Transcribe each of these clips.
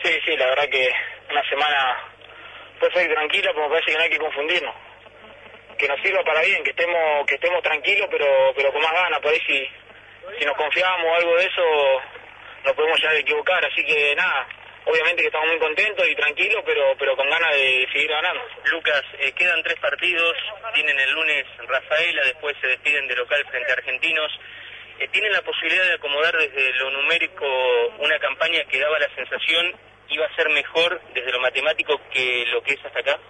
Sí, la verdad que una semana puede ser tranquila, pero me parece que no hay que confundirnos. Que nos sirva para bien, que estemos tranquilos, pero con más ganas. Por ahí si nos confiamos o algo de eso, nos podemos llegar a equivocar. Así que nada, obviamente que estamos muy contentos y tranquilos, pero con ganas de seguir ganando. Lucas, quedan 3 partidos, tienen el lunes Rafaela, después se despiden de local frente a Argentinos. ¿Tienen la posibilidad de acomodar desde lo numérico una campaña que daba la sensación iba a ser mejor desde lo matemático que lo que es hasta acá?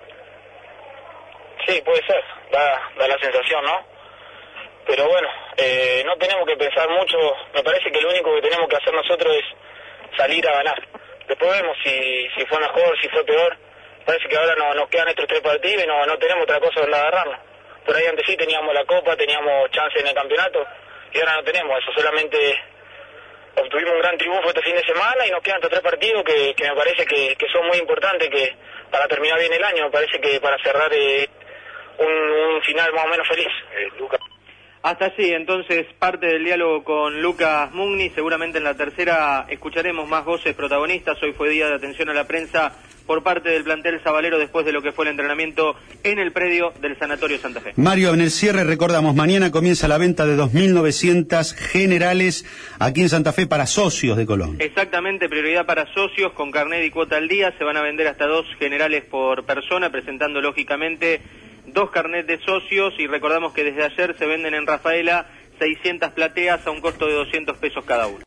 Sí, puede ser, da la sensación, ¿no? Pero bueno, no tenemos que pensar mucho. Me parece que lo único que tenemos que hacer nosotros es salir a ganar. Después vemos si fue mejor, si fue peor. Parece que ahora nos quedan estos 3 partidos y no tenemos otra cosa donde agarrarnos. Por ahí antes sí teníamos la Copa, teníamos chance en el campeonato, y ahora no tenemos eso. Solamente obtuvimos un gran triunfo este fin de semana y nos quedan estos 3 partidos que me parece que son muy importantes, que para terminar bien el año, me parece que para cerrar un final más o menos feliz. Lucas. Hasta allí, entonces, parte del diálogo con Lucas Mugni. Seguramente en la tercera escucharemos más voces protagonistas. Hoy fue día de atención a la prensa por parte del plantel sabalero después de lo que fue el entrenamiento en el predio del Sanatorio Santa Fe. Mario, en el cierre recordamos, mañana comienza la venta de 2.900 generales aquí en Santa Fe para socios de Colón. Exactamente, prioridad para socios con carnet y cuota al día. Se van a vender hasta 2 generales por persona, presentando lógicamente 2 carnets de socios, y recordamos que desde ayer se venden en Rafaela 600 plateas a un costo de 200 pesos cada uno.